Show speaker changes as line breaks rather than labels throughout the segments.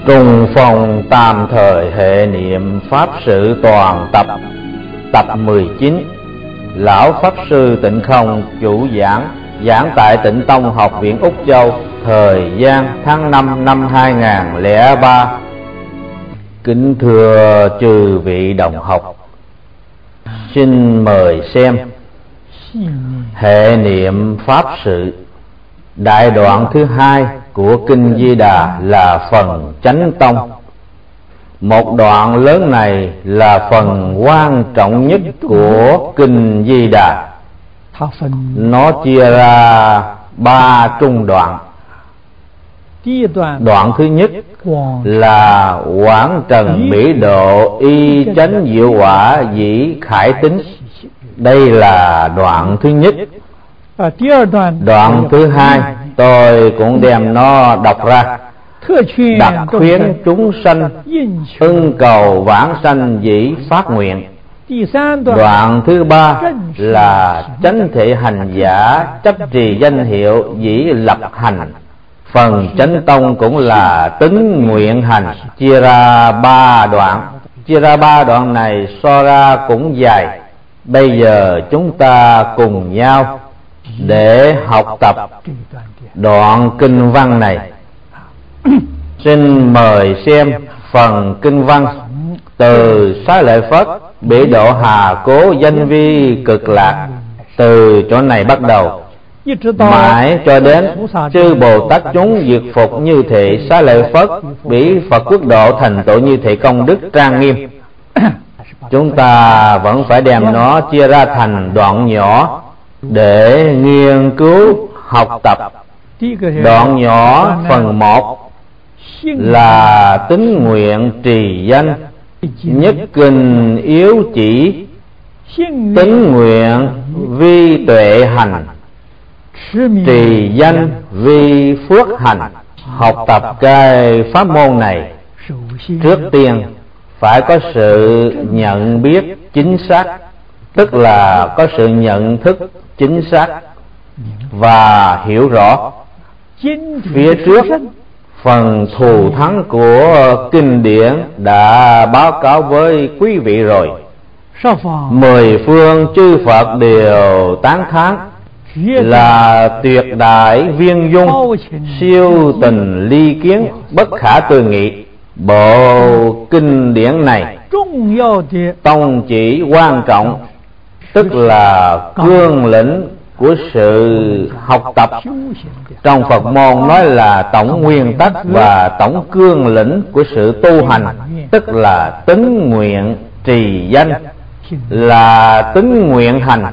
Trùng phòng tạm thời hệ niệm Pháp sự toàn tập. Tập 19. Lão Pháp Sư Tịnh Không chủ giảng tại Tịnh Tông Học viện Úc Châu. Thời gian tháng 5 năm 2003. Kính thưa chư vị đồng học, xin mời xem hệ niệm Pháp sự. Đại đoạn thứ hai của Kinh Di Đà là phần Chánh Tông. Một đoạn lớn này là phần quan trọng nhất của Kinh Di Đà. Nó chia ra 3 trung đoạn. Đoạn thứ nhất là quảng trần bỉ độ y chánh diệu quả dĩ khải tính. Đây là đoạn thứ nhất. Đoạn thứ hai tôi cũng đem nó đọc ra. Đặc khuyến chúng sanh ưng cầu vãng sanh dĩ phát nguyện. Đoạn thứ ba là chánh thể hành giả chấp trì danh hiệu dĩ lập hành. Phần Chánh Tông cũng là tính nguyện hành, chia ra 3 đoạn. Chia ra 3 đoạn này so ra cũng dài. Bây giờ chúng ta cùng nhau để học tập đoạn kinh văn này. Xin mời xem phần kinh văn từ Xá Lợi Phất bỉ độ Hà Cố danh vi cực lạc. Từ chỗ này bắt đầu mãi cho đến chư Bồ Tát chúng diệt phục như thị Xá Lợi Phất bỉ Phật quốc độ thành tựu như thị công đức trang nghiêm. Chúng ta vẫn phải đem nó chia ra thành đoạn nhỏ để nghiên cứu học tập. Đoạn nhỏ phần 1 là tính nguyện trì danh, nhất kinh yếu chỉ. Tính nguyện vi tuệ hành, trì danh vi phước hành. Học tập cái pháp môn này, trước tiên phải có sự nhận biết chính xác, tức là có sự nhận thức chính xác và hiểu rõ. Phía trước phần thù thắng của kinh điển đã báo cáo với quý vị rồi. 10 phương chư Phật đều tán thán là tuyệt đại viên dung, siêu tình ly kiến, bất khả tư nghị. Bộ kinh điển này tông chỉ quan trọng, tức là cương lĩnh của sự học tập. Trong Phật môn nói là tổng nguyên tắc và tổng cương lĩnh của sự tu hành, tức là tính nguyện trì danh, là tính nguyện hành.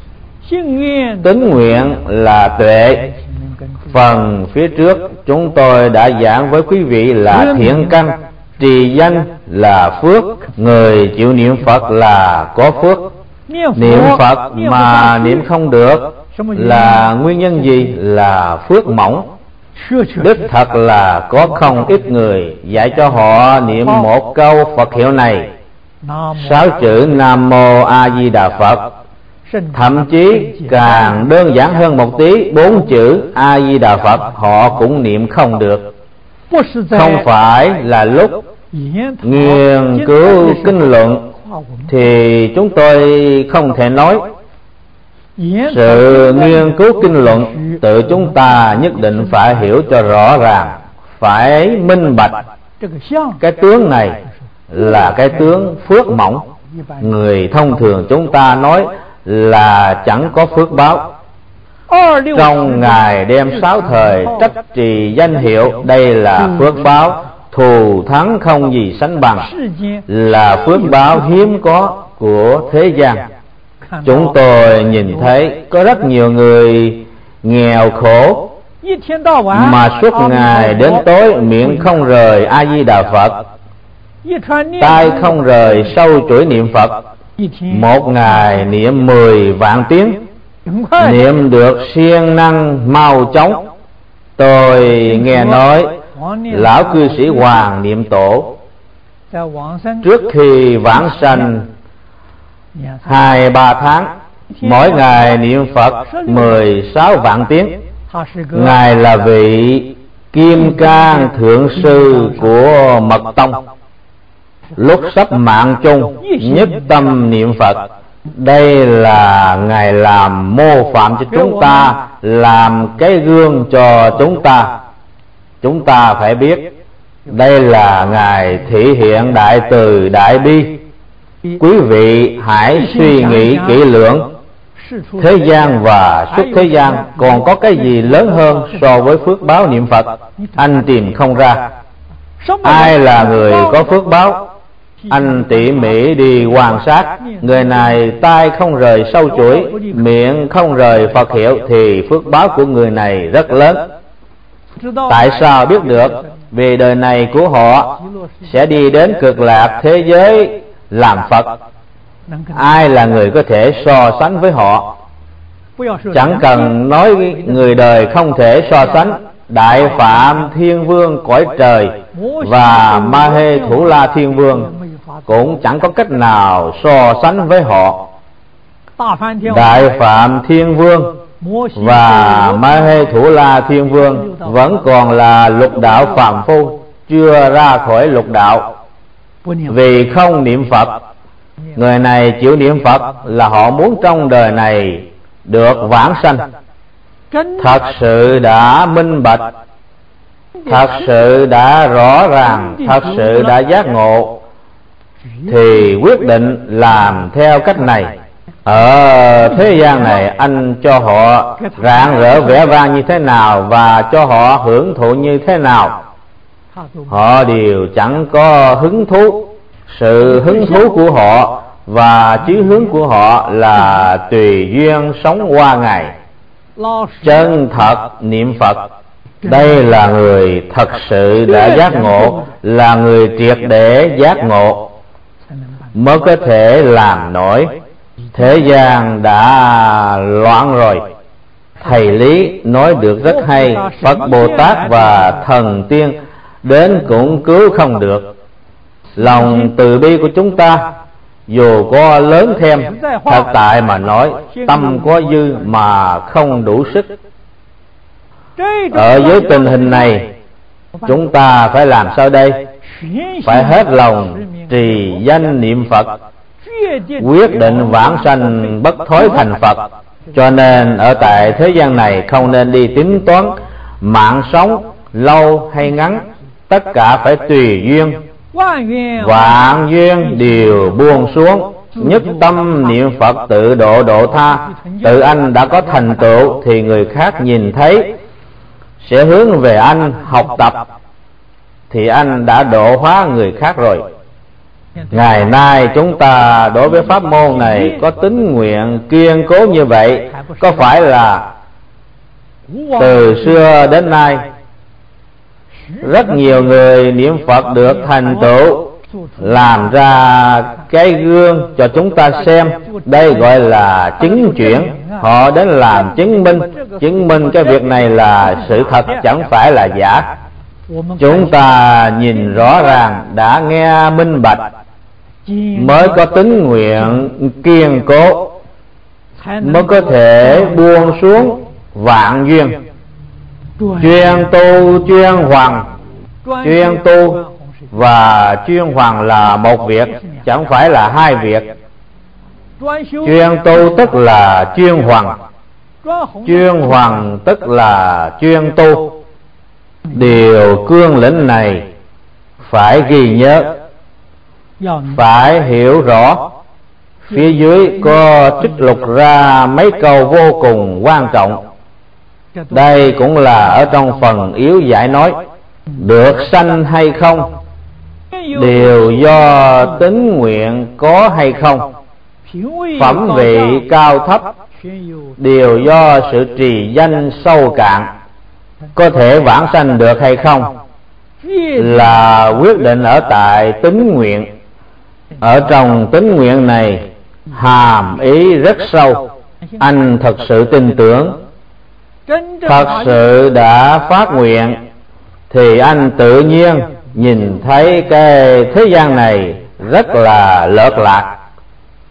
Tính nguyện là tuệ. Phần phía trước chúng tôi đã giảng với quý vị là thiện căn, trì danh là phước. Người chịu niệm Phật là có phước. Niệm Phật mà niệm không được là nguyên nhân gì? Là phước mỏng. Đích thật là có không ít người dạy cho họ niệm một câu Phật hiệu này, 6 chữ Nam Mô A Di Đà Phật. Thậm chí càng đơn giản hơn một tí, 4 chữ A Di Đà Phật họ cũng niệm không được. Không phải là lúc nghiên cứu kinh luận thì chúng tôi không thể nói. Sự nghiên cứu kinh luận tự chúng ta nhất định phải hiểu cho rõ ràng, phải minh bạch. Cái tướng này là cái tướng phước mỏng. Người thông thường chúng ta nói là chẳng có phước báo. Trong ngày đêm 6 thời trách trì danh hiệu, đây là phước báo thù thắng không gì sánh bằng, là phước báo hiếm có của thế gian. Chúng tôi nhìn thấy có rất nhiều người nghèo khổ mà suốt ngày đến tối miệng không rời A Di Đà Phật, tay không rời sâu chuỗi niệm Phật. Một ngày niệm 10 vạn tiếng, niệm được siêng năng mau chóng. Tôi nghe nói lão cư sĩ Hoàng Niệm Tổ trước khi vãng sanh 2-3 tháng, mỗi ngày niệm Phật 16 vạn tiếng. Ngài là vị Kim Cang Thượng Sư của Mật Tông, lúc sắp mạng chung nhất tâm niệm Phật. Đây là Ngài làm mô phạm cho chúng ta, làm cái gương cho chúng ta. Chúng ta phải biết đây là Ngài thể hiện đại từ đại bi. Quý vị hãy suy nghĩ kỹ lưỡng, thế gian và xuất thế gian còn có cái gì lớn hơn so với phước báo niệm Phật? Anh tìm không ra. Ai là người có phước báo? Anh tỉ mỉ đi quan sát, người này tai không rời sâu chuỗi, miệng không rời Phật hiệu, thì phước báo của người này rất lớn. Tại sao biết được? Vì đời này của họ sẽ đi đến cực lạc thế giới làm Phật. Ai là người có thể so sánh với họ? Chẳng cần nói người đời không thể so sánh. Đại Phạm Thiên Vương cõi trời và Ma Hê Thủ La Thiên Vương cũng chẳng có cách nào so sánh với họ. Đại Phạm Thiên Vương và Ma Hê Thủ La Thiên Vương vẫn còn là lục đạo phàm phu, chưa ra khỏi lục đạo. Vì không niệm Phật, người này chịu niệm Phật là họ muốn trong đời này được vãng sanh. Thật sự đã minh bạch, thật sự đã rõ ràng, thật sự đã giác ngộ, thì quyết định làm theo cách này. Ở thế gian này anh cho họ rạng rỡ vẻ vang như thế nào và cho họ hưởng thụ như thế nào, họ đều chẳng có hứng thú. Sự hứng thú của họ và chí hướng của họ là tùy duyên sống qua ngày. Chân thật niệm Phật, đây là người thật sự đã giác ngộ, là người triệt để giác ngộ mới có thể làm nổi. Thế gian đã loạn rồi. Thầy Lý nói được rất hay, Phật Bồ Tát và thần tiên đến cũng cứu không được. Lòng từ bi của chúng ta dù có lớn thêm, thật tại mà nói, tâm có dư mà không đủ sức. Ở dưới tình hình này, chúng ta phải làm sao đây? Phải hết lòng trì danh niệm Phật, quyết định vãng sanh bất thối thành Phật. Cho nên ở tại thế gian này không nên đi tính toán mạng sống lâu hay ngắn, tất cả phải tùy duyên. Vạn duyên đều buông xuống, nhất tâm niệm Phật tự độ độ tha. Tự anh đã có thành tựu thì người khác nhìn thấy sẽ hướng về anh học tập, thì anh đã độ hóa người khác rồi. Ngày nay chúng ta đối với pháp môn này có tín nguyện kiên cố như vậy, có phải là từ xưa đến nay rất nhiều người niệm Phật được thành tựu, làm ra cái gương cho chúng ta xem. Đây gọi là chứng chuyển. Họ đến làm chứng minh cái việc này là sự thật, chẳng phải là giả. Chúng ta nhìn rõ ràng, đã nghe minh bạch, mới có tín nguyện kiên cố, mới có thể buông xuống vạn duyên. Chuyên tu chuyên hoàng, chuyên tu và chuyên hoàng là một việc, chẳng phải là hai việc. Chuyên tu tức là chuyên hoàng, chuyên hoàng tức là chuyên tu. Điều cương lĩnh này phải ghi nhớ, phải hiểu rõ. Phía dưới có trích lục ra mấy câu vô cùng quan trọng. Đây cũng là ở trong phần yếu giải nói. Được sanh hay không đều do tín nguyện có hay không. Phẩm vị cao thấp đều do sự trì danh sâu cạn. Có thể vãng sanh được hay không là quyết định ở tại tín nguyện. Ở trong tín nguyện này hàm ý rất sâu. Anh thật sự tin tưởng, thật sự đã phát nguyện, thì anh tự nhiên nhìn thấy cái thế gian này rất là lợt lạc.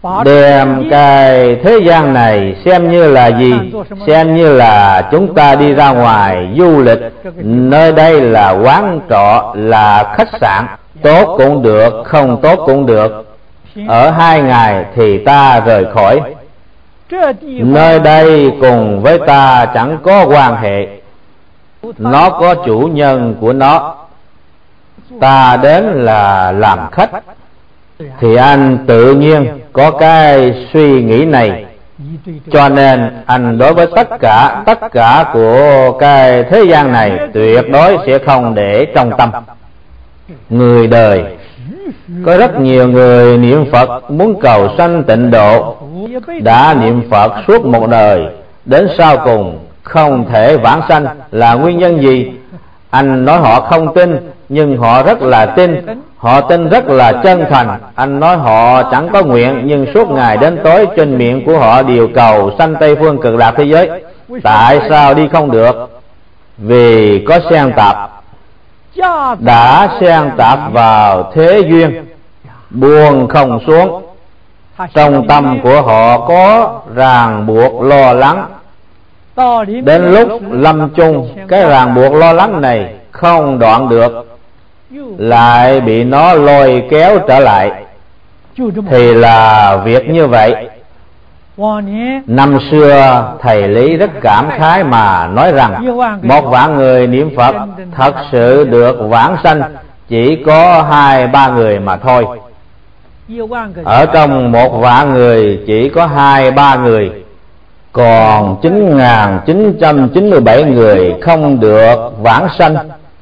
đem cái thế gian này xem như là gì? Xem như là chúng ta đi ra ngoài du lịch, nơi đây là quán trọ, là khách sạn, tốt cũng được, không tốt cũng được. Ở 2 ngày thì ta rời khỏi. Nơi đây cùng với ta chẳng có quan hệ, nó có chủ nhân của nó. Ta đến là làm khách, thì anh tự nhiên có cái suy nghĩ này. Cho nên anh đối với tất cả của cái thế gian này tuyệt đối sẽ không để trong tâm. Người đời có rất nhiều người niệm Phật muốn cầu sanh tịnh độ, đã niệm Phật suốt một đời, đến sau cùng không thể vãng sanh. Là nguyên nhân gì? Anh nói họ không tin, nhưng họ rất là tin. Họ tin rất là chân thành. Anh nói họ chẳng có nguyện, nhưng suốt ngày đến tối trên miệng của họ đều cầu sanh Tây Phương Cực Lạc thế giới. Tại sao đi không được? Vì có xen tạp, đã xen tạp vào thế duyên, buông không xuống. Trong tâm của họ có ràng buộc lo lắng. Đến lúc lâm chung, cái ràng buộc lo lắng này không đoạn được, lại bị nó lôi kéo trở lại. Thì là việc như vậy. Năm xưa thầy Lý rất cảm khái mà nói rằng 1.000.000 người niệm Phật thật sự được vãng sanh chỉ có 2-3 người mà thôi. Ở trong 1.000.000 người chỉ có 2-3 người, còn 9.997 người không được vãng sanh.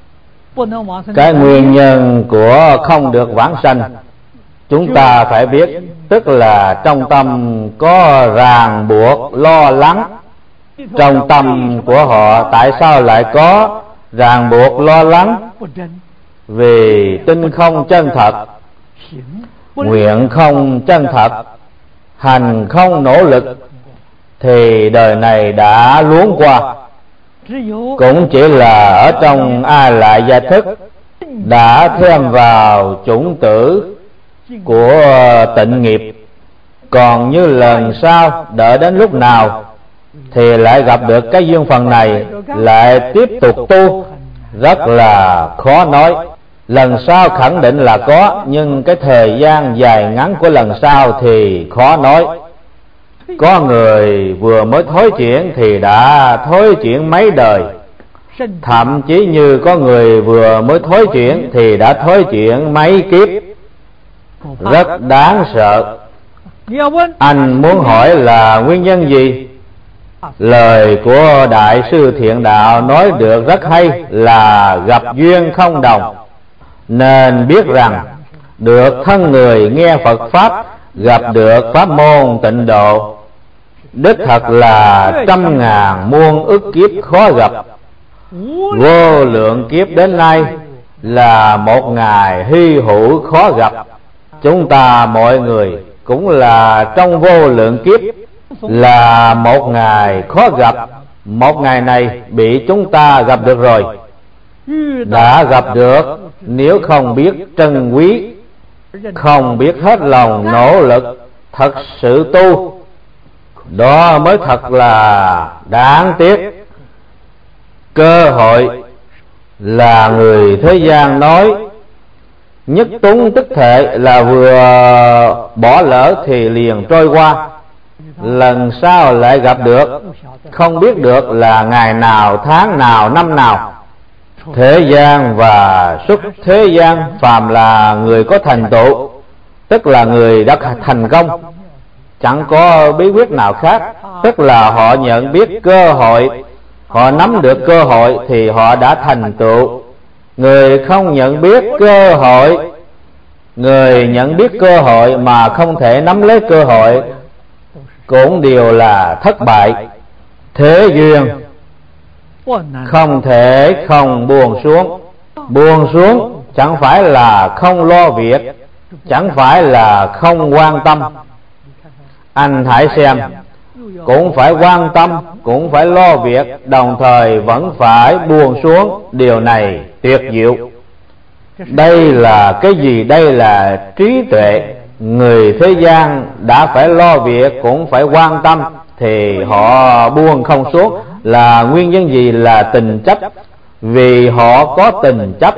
Cái nguyên nhân của không được vãng sanh chúng ta phải biết, tức là trong tâm có ràng buộc lo lắng. Trong tâm của họ tại sao lại có ràng buộc lo lắng? Vì tin không chân thật, nguyện không chân thật, hành không nỗ lực, thì đời này đã luống qua. Cũng chỉ là ở trong A Lại Gia Thức đã thêm vào chủng tử của tịnh nghiệp. Còn như lần sau đợi đến lúc nào thì lại gặp được cái duyên phần này, lại tiếp tục tu, rất là khó nói. Lần sau khẳng định là có, nhưng cái thời gian dài ngắn của lần sau thì khó nói. Có người vừa mới thối chuyển thì đã thối chuyển mấy đời, thậm chí như có người vừa mới thối chuyển thì đã thối chuyển mấy kiếp, rất đáng sợ. Anh muốn hỏi là nguyên nhân gì? Lời của Đại sư Thiện Đạo nói được rất hay, là gặp duyên không đồng. Nên biết rằng được thân người nghe Phật Pháp, gặp được pháp môn tịnh độ, đích thật là 100.000 muôn ức kiếp khó gặp. Vô lượng kiếp đến nay là một ngày hy hữu khó gặp. Chúng ta mọi người cũng là trong vô lượng kiếp, là một ngày khó gặp. Một ngày này bị chúng ta gặp được rồi. Đã gặp được, nếu không biết trân quý, không biết hết lòng nỗ lực thật sự tu, đó mới thật là đáng tiếc. Cơ hội là người thế gian nói nhất túng tức thể, là vừa bỏ lỡ thì liền trôi qua. Lần sau lại gặp được, không biết được là ngày nào, tháng nào, năm nào. Thế gian và xuất thế gian, phàm là người có thành tựu, tức là người đã thành công, chẳng có bí quyết nào khác. Tức là họ nhận biết cơ hội, họ nắm được cơ hội thì họ đã thành tựu. Người không nhận biết cơ hội, người nhận biết cơ hội mà không thể nắm lấy cơ hội, cũng đều là thất bại. Thế duyên không thể không buông xuống. Buông xuống chẳng phải là không lo việc, chẳng phải là không quan tâm. Anh hãy xem, cũng phải quan tâm, cũng phải lo việc, đồng thời vẫn phải buông xuống. Điều này tuyệt diệu. Đây là cái gì? Đây là trí tuệ. người thế gian đã phải lo việc cũng phải quan tâm, thì họ buông không xuống là nguyên nhân gì? Là tình chấp. Vì họ có tình chấp.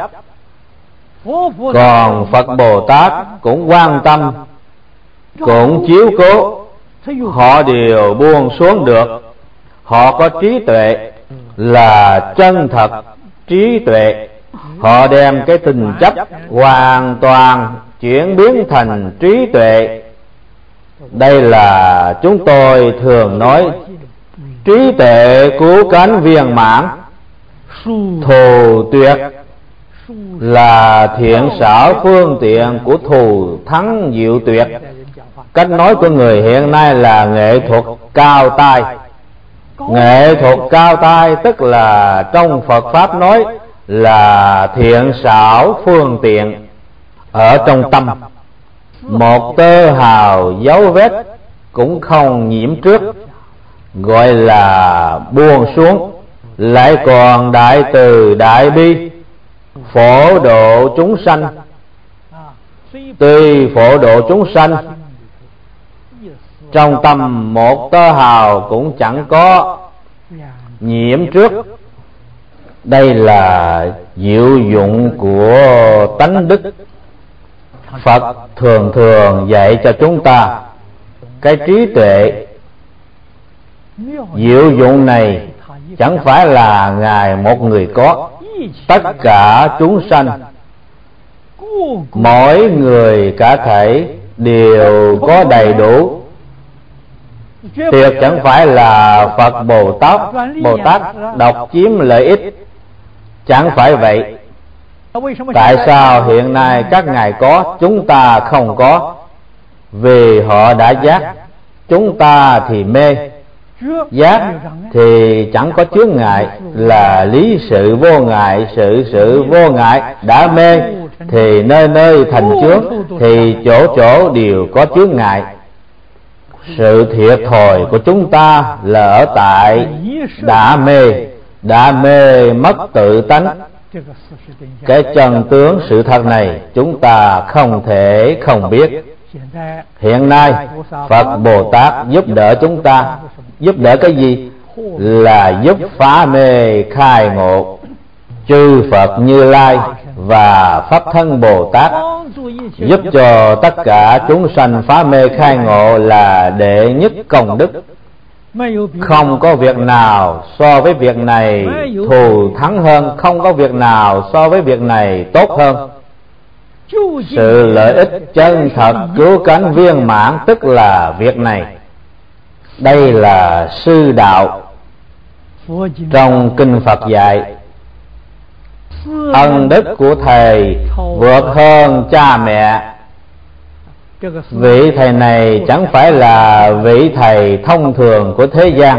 Còn Phật Bồ Tát cũng quan tâm, cũng chiếu cố, họ đều buông xuống được. Họ có trí tuệ, là chân thật trí tuệ. Họ đem cái tình chấp hoàn toàn chuyển biến thành trí tuệ. Đây là chúng tôi thường nói trí tuệ cứu cánh viên mãn, thù tuyệt là thiện xảo phương tiện của thù thắng diệu tuyệt. Cách nói của người hiện nay là nghệ thuật cao tay. Nghệ thuật cao tay tức là trong Phật Pháp nói là thiện xảo phương tiện. Ở trong tâm, một tơ hào dấu vết cũng không nhiễm trước, gọi là buông xuống. Lại còn đại từ đại bi, phổ độ chúng sanh. Tuy phổ độ chúng sanh, trong tâm một tơ hào cũng chẳng có nhiễm trước. Đây là diệu dụng của tánh đức. Phật thường thường dạy cho chúng ta cái trí tuệ. Diệu dụng này chẳng phải là Ngài một người có, tất cả chúng sanh, mỗi người cả thảy đều có đầy đủ. Tuyệt chẳng phải là Phật Bồ Tát độc chiếm lợi ích. Chẳng phải vậy. Tại sao hiện nay các ngài có, chúng ta không có? Vì họ đã giác, chúng ta thì mê. Giác thì chẳng có chướng ngại, là lý sự vô ngại. Sự vô ngại đã mê thì nơi nơi thành chướng, thì chỗ chỗ đều có chướng ngại. Sự thiệt thòi của chúng ta là ở tại đã mê mất tự tánh. Cái chân tướng sự thật này chúng ta không thể không biết. Hiện nay Phật Bồ Tát giúp đỡ chúng ta. Giúp đỡ cái gì? Là giúp phá mê khai ngộ. Chư Phật Như Lai và Pháp Thân Bồ Tát giúp cho tất cả chúng sanh phá mê khai ngộ là đệ nhất công đức. Không có việc nào so với việc này thù thắng hơn, không có việc nào so với việc này tốt hơn. Sự lợi ích chân thật cứu cánh viên mãn tức là việc này. Đây là sư đạo. Trong kinh Phật dạy, ân đức của thầy vượt hơn cha mẹ. Vị thầy này chẳng phải là vị thầy thông thường của thế gian.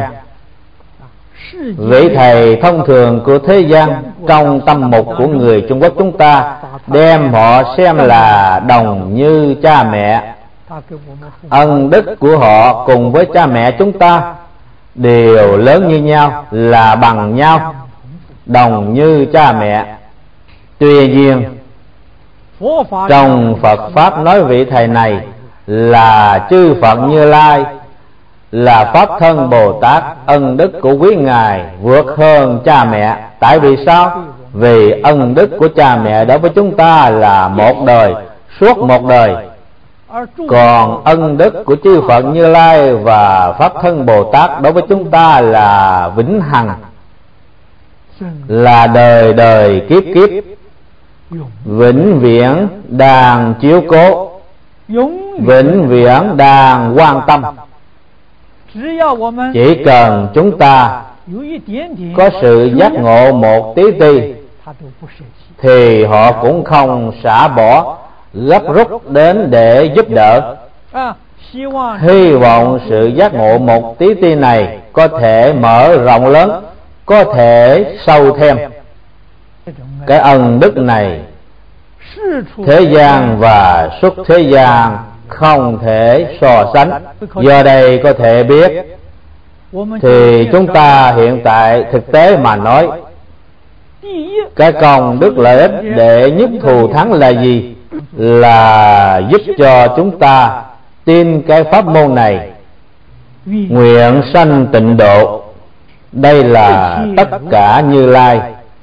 Vị thầy thông thường của thế gian trong tâm mục của người Trung Quốc chúng ta đem họ xem là đồng như cha mẹ. Ân đức của họ cùng với cha mẹ chúng ta đều lớn như nhau, là bằng nhau, đồng như cha mẹ. Tuy nhiên trong Phật Pháp nói vị thầy này là chư Phật Như Lai, là Pháp Thân Bồ Tát. Ân đức của quý ngài vượt hơn cha mẹ. Tại vì sao? Vì ân đức của cha mẹ đối với chúng ta là một đời, suốt một đời. Còn ân đức của chư Phật Như Lai và Pháp Thân Bồ Tát đối với chúng ta là vĩnh hằng, là đời đời kiếp kiếp, vĩnh viễn đang chiếu cố, vĩnh viễn đang quan tâm. Chỉ cần chúng ta có sự giác ngộ một tí ti thì họ cũng không xả bỏ, gấp rút đến để giúp đỡ. Hy vọng sự giác ngộ một tí ti này có thể mở rộng lớn, có thể sâu thêm. Cái ân đức này thế gian và xuất thế gian không thể so sánh. Giờ đây có thể biết thì chúng ta hiện tại thực tế mà nói, cái công đức lợi ích đệ nhất thù thắng là gì? là giúp cho chúng ta tin cái pháp môn này, nguyện sanh tịnh độ. Đây là tất cả Như Lai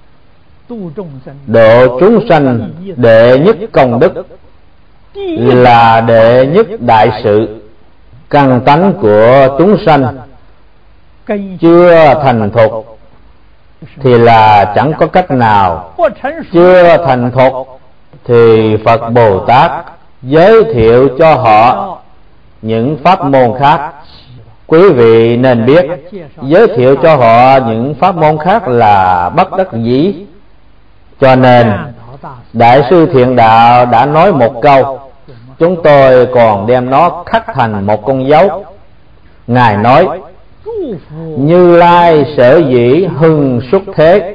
độ chúng sanh đệ nhất công đức, là đệ nhất đại sự. Căn tánh của chúng sanh chưa thành thục thì là chẳng có cách nào. Chưa thành thục thì Phật Bồ Tát giới thiệu cho họ những pháp môn khác. Quý vị nên biết, giới thiệu cho họ những pháp môn khác là bất đắc dĩ. Cho nên Đại sư Thiện Đạo đã nói một câu, chúng tôi còn đem nó khắc thành một con dấu. Ngài nói: Như Lai sở dĩ hưng xuất thế,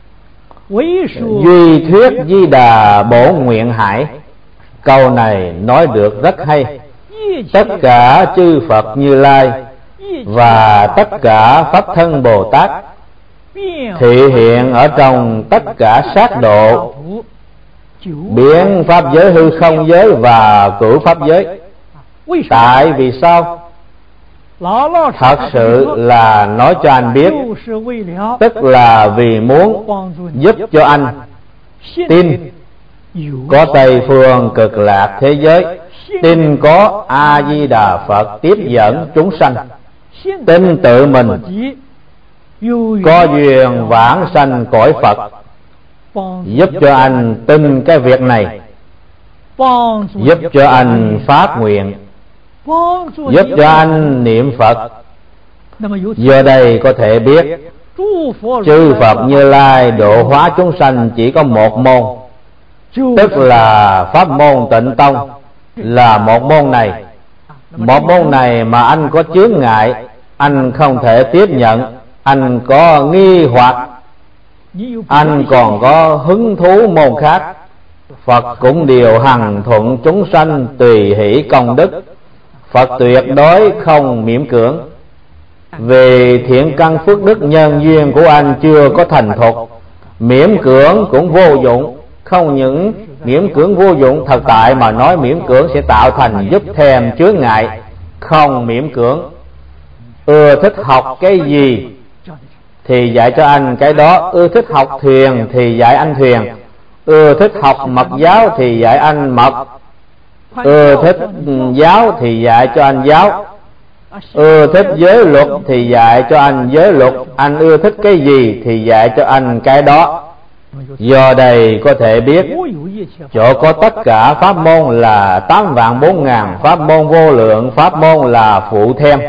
duy thuyết Di Đà bổ nguyện hải. Câu này nói được rất hay. Tất cả chư Phật Như Lai và tất cả Pháp Thân Bồ Tát thị hiện ở trong tất cả sát độ, biến pháp giới, hư không giới và cửu pháp giới. Tại vì sao? Thật sự là nói cho anh biết, tức là vì muốn giúp cho anh tin có Tây Phương Cực Lạc thế giới, tin có A Di Đà Phật tiếp dẫn chúng sanh, tin tự mình có duyên vãng sanh cõi Phật, giúp cho anh tin cái việc này, giúp cho anh phát nguyện, giúp cho anh niệm Phật. Giờ đây có thể biết, chư Phật Như Lai độ hóa chúng sanh chỉ có một môn, tức là pháp môn Tịnh Tông, là một môn này. Một môn này mà anh có chướng ngại, anh không thể tiếp nhận, anh có nghi hoặc, anh còn có hứng thú môn khác, Phật cũng điều hằng thuận chúng sanh tùy hỷ công đức. Phật tuyệt đối không miễn cưỡng. Vì thiện căn phước đức nhân duyên của anh chưa có thành thục, miễn cưỡng cũng vô dụng. Không những miễn cưỡng vô dụng, thật tại mà nói miễn cưỡng sẽ tạo thành giúp thêm chướng ngại. Không miễn cưỡng, ưa thích học cái gì thì dạy cho anh cái đó. Ưa thích học thuyền thì dạy anh thuyền, ưa thích học mật giáo thì dạy anh mật, ưa thích giáo thì dạy cho anh giáo, ưa thích giới luật thì dạy cho anh giới luật. Anh ưa thích cái gì thì dạy cho anh cái đó. Do đây có thể biết, chỗ có tất cả pháp môn là 8.400.000 pháp môn vô lượng, pháp môn là phụ thêm.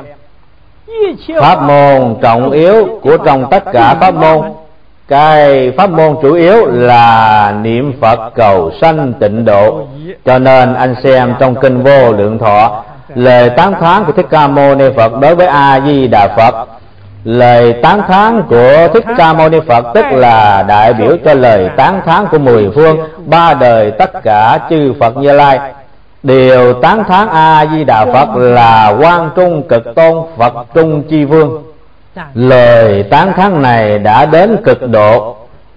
Pháp môn trọng yếu của trong tất cả pháp môn, cái pháp môn chủ yếu là niệm Phật cầu sanh tịnh độ. Cho nên anh xem trong kinh Vô Lượng Thọ, lời tán thán của Thích Ca Mâu Ni Phật đối với A Di Đà Phật. Lời tán thán của Thích Ca Mâu Ni Phật tức là đại biểu cho lời tán thán của mười phương ba đời tất cả chư Phật Như Lai, đều tán thán A Di Đà Phật là Quang Trung Cực Tôn, Phật Trung Chi Vương. Lời tán thán này đã đến cực độ,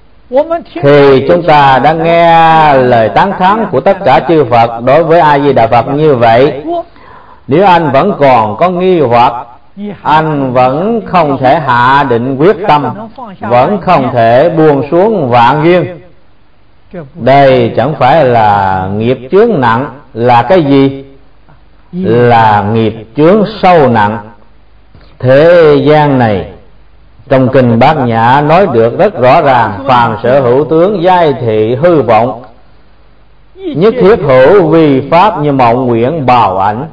thì chúng ta đã nghe lời tán thán của tất cả chư Phật đối với A Di Đà Phật như vậy. Nếu anh vẫn còn có nghi hoặc, anh vẫn không thể hạ định quyết tâm, vẫn không thể buông xuống vạn duyên. Đây chẳng phải là nghiệp chướng nặng, là cái gì? Là nghiệp chướng sâu nặng. Thế gian này, trong kinh Bát Nhã nói được rất rõ ràng: phàm sở hữu tướng giai thị hư vọng, nhất thiết hữu vi pháp như mộng nguyện bào ảnh.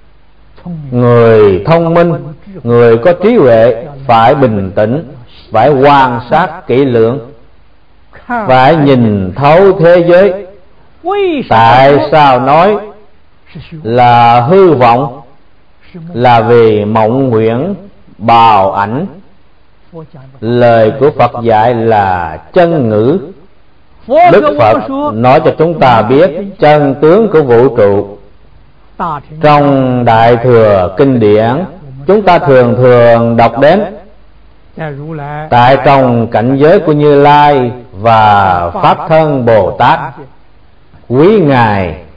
Người thông minh, người có trí huệ phải bình tĩnh, phải quan sát kỹ lưỡng, phải nhìn thấu thế giới. Tại sao nói là hư vọng? Là vì mộng nguyện bào ảnh. Lời của Phật dạy là chân ngữ. Đức Phật nói cho chúng ta biết chân tướng của vũ trụ. Trong Đại Thừa Kinh Điển, chúng ta thường thường đọc đến tại trong cảnh giới của Như Lai và Pháp Thân Bồ Tát, quý Ngài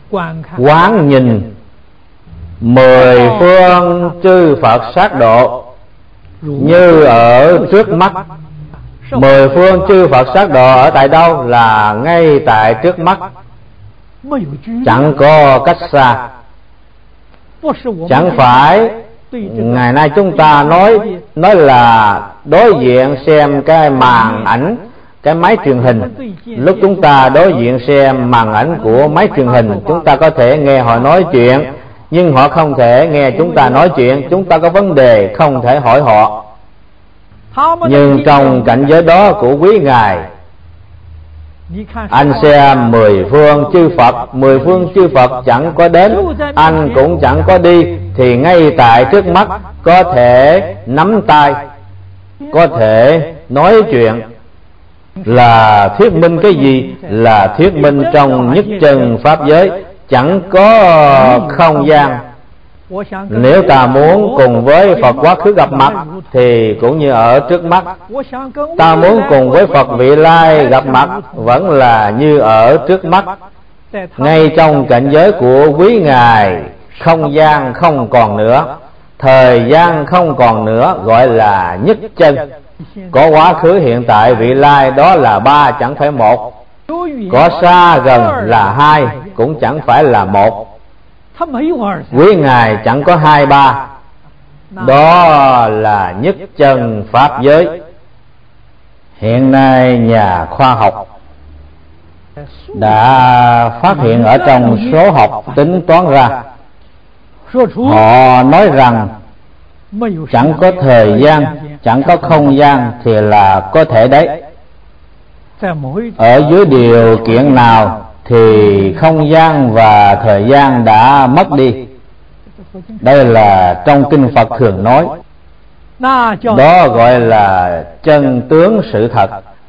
quán nhìn 10 phương chư Phật sát độ như ở trước mắt. 10 phương chư Phật sát độ ở tại đâu? Là ngay tại trước mắt, chẳng có cách xa. Chẳng phải ngày nay chúng ta nói là đối diện xem cái màn ảnh, cái máy truyền hình. Lúc chúng ta đối diện xem màn ảnh của máy truyền hình, chúng ta có thể nghe họ nói chuyện, nhưng họ không thể nghe chúng ta nói chuyện. Chúng ta có vấn đề không thể hỏi họ. Nhưng trong cảnh giới đó của quý Ngài, anh xem 10 phương chư Phật, 10 phương chư Phật chẳng có đến, anh cũng chẳng có đi, thì ngay tại trước mắt có thể nắm tay, có thể nói chuyện. Là thuyết minh cái gì? Là thuyết minh trong nhất chân pháp giới chẳng có không gian. Nếu ta muốn cùng với Phật quá khứ gặp mặt thì cũng như ở trước mắt. Ta muốn cùng với Phật vị lai gặp mặt vẫn là như ở trước mắt. Ngay trong cảnh giới của quý Ngài, không gian không còn nữa, thời gian không còn nữa, gọi là nhất chân. Có quá khứ hiện tại vị lai, đó là 3 chẳng phải 1. Có xa gần là 2, cũng chẳng phải là 1. Quý Ngài chẳng có 2, 3. Đó là nhất chân pháp giới. Hiện nay nhà khoa học đã phát hiện ở trong số học tính toán ra, họ nói rằng chẳng có thời gian, chẳng có không gian thì là có thể đấy. Ở dưới điều kiện nào thì không gian và thời gian đã mất đi. Đây là trong kinh Phật thường nói. Đó gọi là chân tướng sự thật.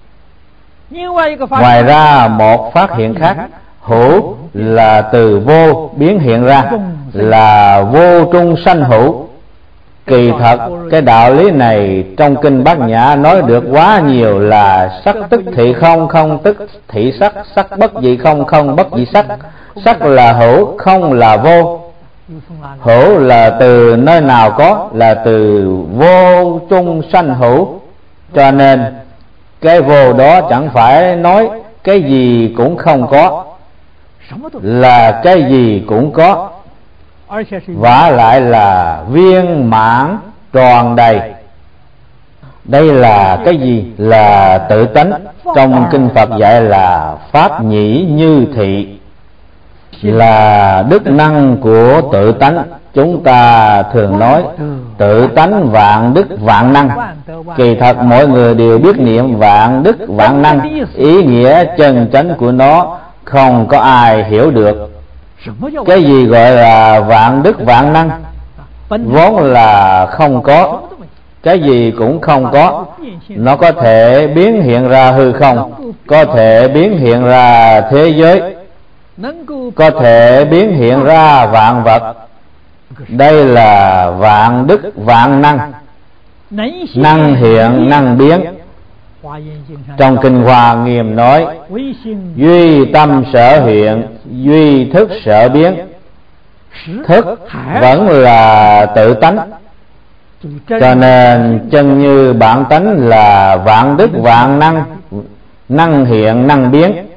Ngoài ra một phát hiện khác, hữu là từ vô biến hiện ra, là vô trung sanh hữu. Kỳ thật cái đạo lý này trong kinh Bát Nhã nói được quá nhiều, là sắc tức thị không, không tức thị sắc, sắc bất dị không, không bất dị sắc. Sắc là hữu, không là vô. Hữu là từ nơi nào có? Là từ vô trung sanh hữu. Cho nên cái vô đó chẳng phải nói cái gì cũng không có, là cái gì cũng có, vả lại là viên mãn tròn đầy. Đây là cái gì? Là tự tánh. Trong kinh Phật dạy là pháp nhĩ như thị, là đức năng của tự tánh. Chúng ta thường nói tự tánh vạn đức vạn năng. Kỳ thật mọi người đều biết niệm vạn đức vạn năng, ý nghĩa chân chánh của nó không có ai hiểu được. Cái gì gọi là vạn đức vạn năng? Vốn là không có, cái gì cũng không có. Nó có thể biến hiện ra hư không, có thể biến hiện ra thế giới, có thể biến hiện ra vạn vật. Đây là vạn đức vạn năng, năng hiện năng biến. Trong kinh Hoa Nghiêm nói duy tâm sở hiện, duy thức sở biến. Thức vẫn là tự tánh, cho nên chân như bản tánh là vạn đức vạn năng, năng hiện năng biến.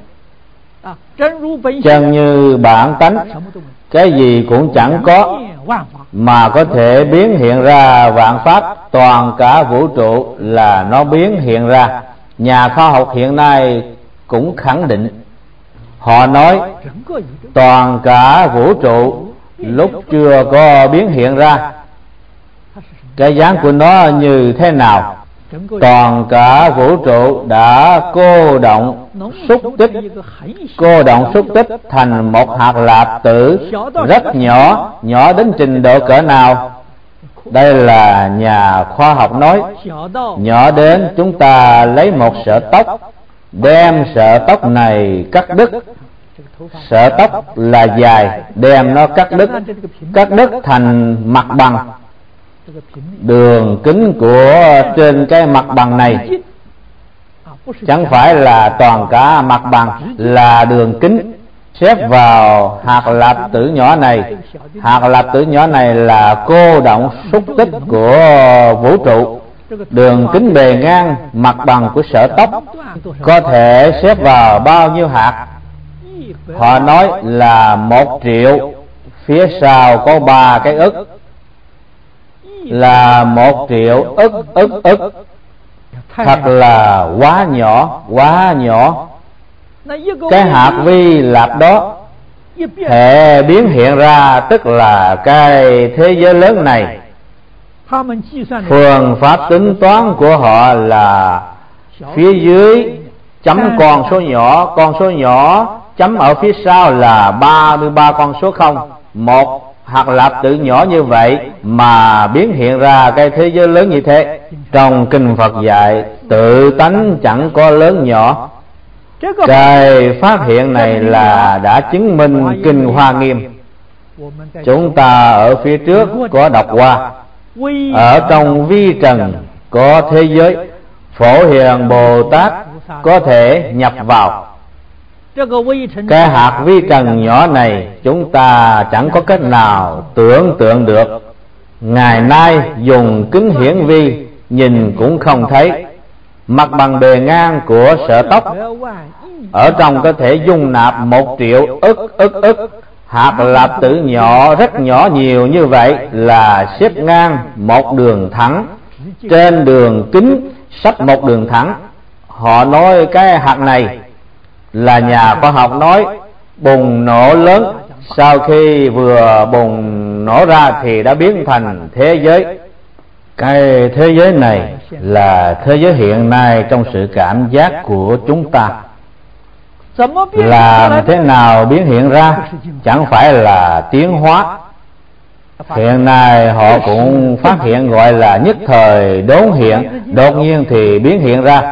Chân như bản tánh, cái gì cũng chẳng có, mà có thể biến hiện ra vạn pháp. Toàn cả vũ trụ là nó biến hiện ra. Nhà khoa học hiện nay cũng khẳng định. Họ nói toàn cả vũ trụ lúc chưa có biến hiện ra, cái dáng của nó như thế nào? Toàn cả vũ trụ đã cô động xúc tích, cô động xúc tích thành một hạt lạp tử rất nhỏ, nhỏ đến trình độ cỡ nào? Đây là nhà khoa học nói. Nhỏ đến chúng ta lấy một sợi tóc, đem sợi tóc này cắt đứt. Sợi tóc là dài, đem nó cắt đứt thành mặt bằng. Đường kính của trên cái mặt bằng này chẳng phải là toàn cả mặt bằng, là đường kính. xếp vào hạt lạp tử nhỏ này. Hạt lạp tử nhỏ này là cô động xúc tích của vũ trụ. Đường kính bề ngang mặt bằng của sở tóc có thể xếp vào bao nhiêu hạt? Họ nói là 1 triệu, phía sau có 3 cái ức, là 1 triệu ức. Thật là quá nhỏ, quá nhỏ. Cái hạt vi lạp đó thể biến hiện ra, tức là cái thế giới lớn này. Phương pháp tính toán của họ là phía dưới chấm con số nhỏ chấm ở phía sau là 33 con số 0. Một hạt lạp tử nhỏ như vậy mà biến hiện ra cái thế giới lớn như thế. Trong kinh Phật dạy tự tánh chẳng có lớn nhỏ. Cái phát hiện này là đã chứng minh kinh Hoa Nghiêm. Chúng ta ở phía trước có đọc qua. Ở trong vi trần có thế giới, Phổ Hiền Bồ Tát có thể nhập vào. Cái hạt vi trần nhỏ này chúng ta chẳng có cách nào tưởng tượng được. Ngày nay dùng kính hiển vi nhìn cũng không thấy. Mặt bằng bề ngang của sở tóc ở trong có thể dung nạp 1 triệu ức. Hạt lạp tử nhỏ, rất nhỏ nhiều như vậy là xếp ngang một đường thẳng, trên đường kính sắp một đường thẳng. Họ nói cái hạt này là nhà khoa học nói bùng nổ lớn. Sau khi vừa bùng nổ ra thì đã biến thành thế giới. Cái thế giới này là thế giới hiện nay trong sự cảm giác của chúng ta. Làm thế nào biến hiện ra? Chẳng phải là tiến hóa. Hiện nay họ cũng phát hiện gọi là nhất thời đốn hiện, đột nhiên thì biến hiện ra.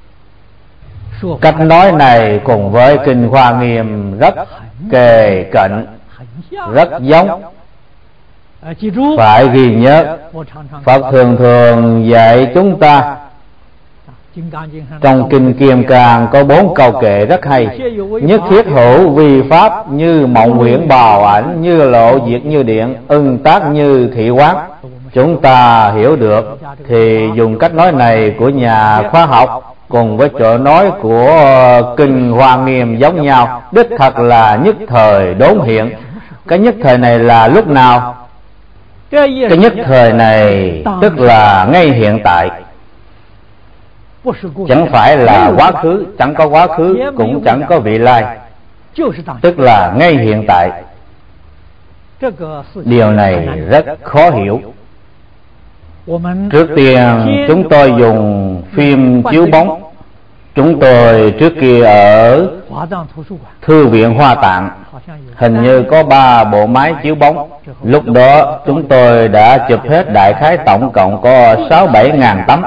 Cách nói này cùng với kinh Hoa Nghiêm rất kề cận, rất giống. Phải ghi nhớ, Phật thường thường dạy chúng ta. Trong kinh Kim Cang có 4 câu kệ rất hay. Nhất thiết hữu vi pháp, như mộng huyễn bào ảnh, như lộ diệt như điện, ưng tác như thị quán. Chúng ta hiểu được thì dùng cách nói này của nhà khoa học cùng với chỗ nói của kinh Hoa Nghiêm giống nhau. Đích thật là nhất thời đốn hiện. Cái nhất thời này là lúc nào? Cái nhất thời này tức là ngay hiện tại. Chẳng phải là quá khứ, chẳng có quá khứ, cũng chẳng có vị lai, tức là ngay hiện tại. Điều này rất khó hiểu. Trước tiên chúng tôi dùng phim chiếu bóng. Chúng tôi trước kia ở Thư viện Hoa Tạng, hình như có 3 bộ máy chiếu bóng. Lúc đó chúng tôi đã chụp hết đại khái tổng cộng có 6-7 ngàn tấm,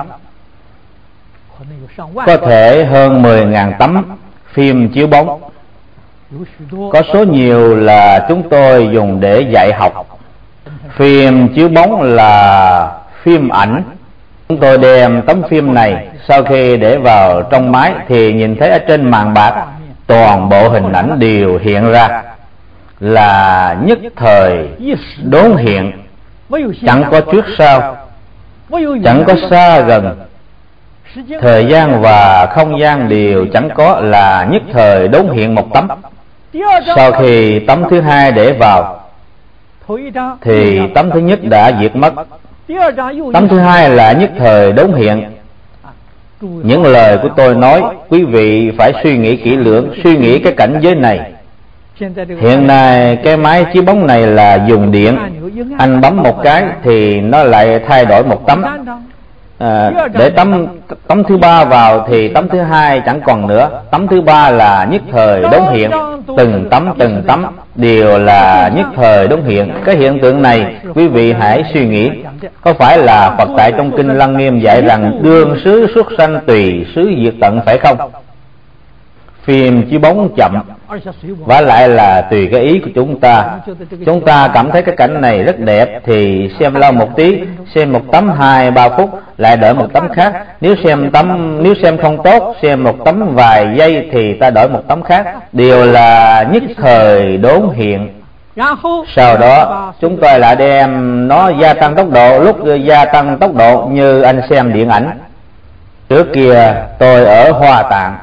có thể hơn 10.000 tấm phim chiếu bóng. Có số nhiều là chúng tôi dùng để dạy học. Phim chiếu bóng là phim ảnh. Chúng tôi đem tấm phim này, sau khi để vào trong máy thì nhìn thấy ở trên màn bạc toàn bộ hình ảnh đều hiện ra, là nhất thời đốn hiện, chẳng có trước sau, chẳng có xa gần. Thời gian và không gian đều chẳng có, là nhất thời đốn hiện một tấm. Sau khi tấm thứ hai để vào thì tấm thứ nhất đã diệt mất. Tấm thứ hai là nhất thời đốn hiện. Những lời của tôi nói, quý vị phải suy nghĩ kỹ lưỡng, suy nghĩ cái cảnh giới này. Hiện nay cái máy chiếu bóng này là dùng điện, anh bấm một cái thì nó lại thay đổi một tấm. Để tấm thứ 3 vào thì tấm thứ 2 chẳng còn nữa. Tấm thứ 3 là nhất thời đốn hiện. Từng tấm đều là nhất thời đốn hiện. Cái hiện tượng này quý vị hãy suy nghĩ. Có phải là Phật tại trong kinh Lăng Nghiêm dạy rằng đương xứ xuất sanh tùy xứ diệt tận, phải không? phim chiếu bóng chậm, vả lại là tùy cái ý của chúng ta. Chúng ta cảm thấy cái cảnh này rất đẹp thì xem lâu một tí, xem một tấm 2-3 phút lại đổi một tấm khác. Nếu xem không tốt, xem một tấm vài giây thì ta đổi một tấm khác. Đều là nhất thời đốn hiện. Sau đó chúng tôi lại đem nó gia tăng tốc độ. Lúc gia tăng tốc độ như anh xem điện ảnh. Trước kia tôi ở Hoa Tạng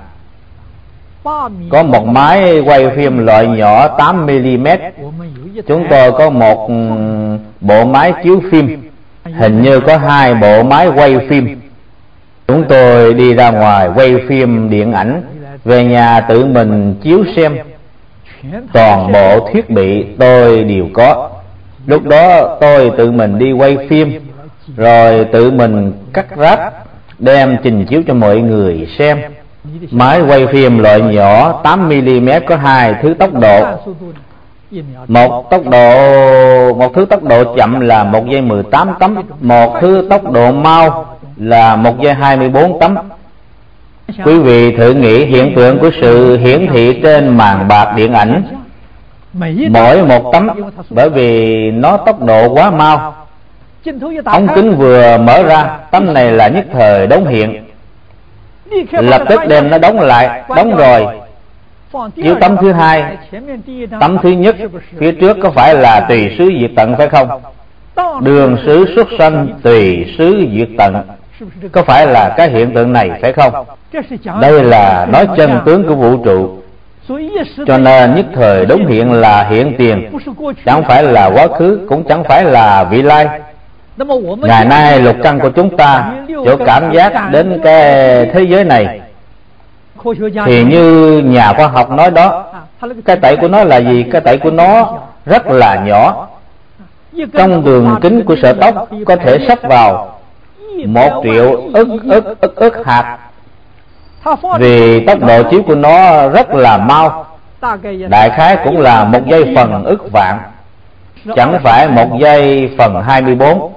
có một máy quay phim loại nhỏ 8mm. Chúng tôi có một bộ máy chiếu phim, hình như có 2 bộ máy quay phim. Chúng tôi đi ra ngoài quay phim điện ảnh, về nhà tự mình chiếu xem. Toàn bộ thiết bị tôi đều có. Lúc đó tôi tự mình đi quay phim, rồi tự mình cắt ráp, đem trình chiếu cho mọi người xem. Máy quay phim loại nhỏ 8mm có 2 thứ tốc độ. Một thứ tốc độ chậm là 1 giây 18 tấm, một thứ tốc độ mau là 1 giây 24 tấm. Quý vị thử nghĩ hiện tượng của sự hiển thị trên màn bạc điện ảnh. Mỗi một tấm, bởi vì nó tốc độ quá mau, ống kính vừa mở ra, tấm này là nhất thời đóng hiện, lập tức đem nó đóng lại. Đóng rồi chiếu tấm thứ 2. Tấm thứ nhất phía trước có phải là tùy xứ diệt tận phải không? Đường xứ xuất sanh tùy xứ diệt tận, có phải là cái hiện tượng này phải không? Đây là nói chân tướng của vũ trụ. Cho nên nhất thời đốn hiện là hiện tiền, chẳng phải là quá khứ, cũng chẳng phải là vị lai. Ngày nay lục căn của chúng ta chỗ cảm giác đến cái thế giới này, thì như nhà khoa học nói đó, cái tẩy của nó là gì? Cái tẩy của nó rất là nhỏ. Trong đường kính của sợi tóc có thể sắp vào 1 triệu ức hạt, vì tốc độ chiếu của nó rất là mau. Đại khái cũng là 1 giây phần ức vạn, chẳng phải 1 giây phần 24,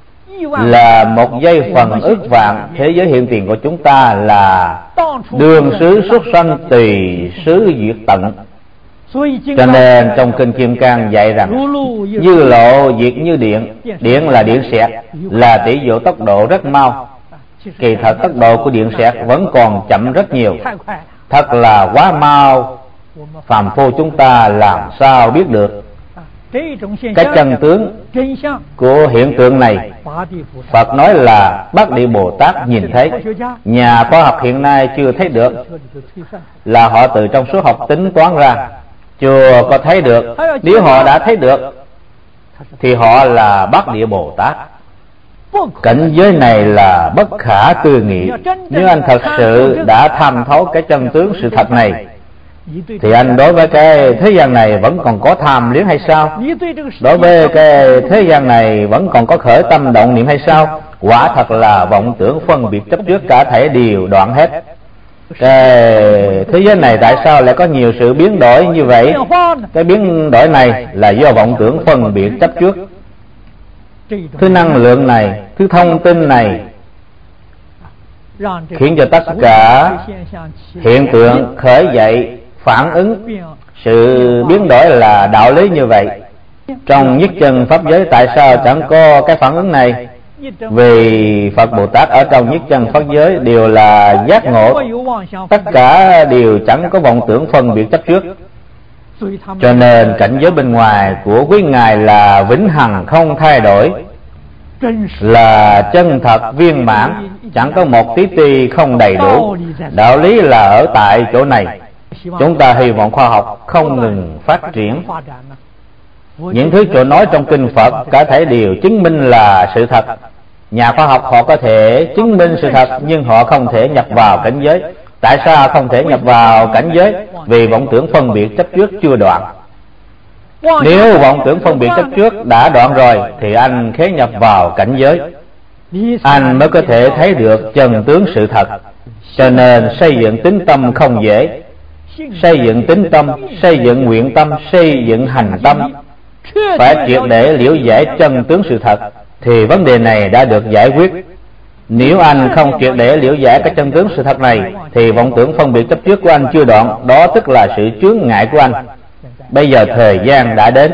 là 1 giây phần ức vạn. Thế giới hiện tiền của chúng ta là đường xứ xuất sanh tùy xứ diệt tận. Cho nên trong kinh Kim Cang dạy rằng như lộ diệt như điện. Điện là điện xẹt, là tỷ dụ tốc độ rất mau. Kỳ thật tốc độ của điện xẹt vẫn còn chậm rất nhiều, thật là quá mau. Phàm phu chúng ta làm sao biết được cái chân tướng của hiện tượng này? Phật nói là Bát Địa Bồ Tát nhìn thấy. Nhà khoa học hiện nay chưa thấy được, là họ từ trong số học tính toán ra, chưa có thấy được. Nếu họ đã thấy được thì họ là Bát Địa Bồ Tát. Cảnh giới này là bất khả tư nghị. Nếu anh thật sự đã tham thấu cái chân tướng sự thật này, thì anh đối với cái thế gian này vẫn còn có tham luyến hay sao? Đối với cái thế gian này vẫn còn có khởi tâm động niệm hay sao? Quả thật là vọng tưởng phân biệt chấp trước cả thể đều đoạn hết. Cái thế giới này tại sao lại có nhiều sự biến đổi như vậy? Cái biến đổi này là do vọng tưởng phân biệt chấp trước. Thứ năng lượng này, thứ thông tin này khiến cho tất cả hiện tượng khởi dậy, phản ứng, sự biến đổi là đạo lý như vậy. Trong nhất chân pháp giới tại sao chẳng có cái phản ứng này? Vì Phật Bồ Tát ở trong nhất chân pháp giới đều là giác ngộ, tất cả đều chẳng có vọng tưởng phân biệt chấp trước. Cho nên cảnh giới bên ngoài của quý ngài là vĩnh hằng không thay đổi, là chân thật viên mãn, chẳng có một tí ti không đầy đủ. Đạo lý là ở tại chỗ này. Chúng ta hy vọng khoa học không ngừng phát triển. Những thứ chỗ nói trong kinh Phật cả thể đều chứng minh là sự thật. Nhà khoa học họ có thể chứng minh sự thật, nhưng họ không thể nhập vào cảnh giới. Tại sao không thể nhập vào cảnh giới? Vì vọng tưởng phân biệt chấp trước chưa đoạn. Nếu vọng tưởng phân biệt chấp trước đã đoạn rồi thì anh khế nhập vào cảnh giới, anh mới có thể thấy được chân tướng sự thật. Cho nên xây dựng tín tâm không dễ. Xây dựng tín tâm, xây dựng nguyện tâm, xây dựng hành tâm, phải triệt để liễu giải chân tướng sự thật, thì vấn đề này đã được giải quyết. Nếu anh không triệt để liễu giải cái chân tướng sự thật này, thì vọng tưởng phân biệt chấp trước của anh chưa đoạn, đó tức là sự chướng ngại của anh. Bây giờ thời gian đã đến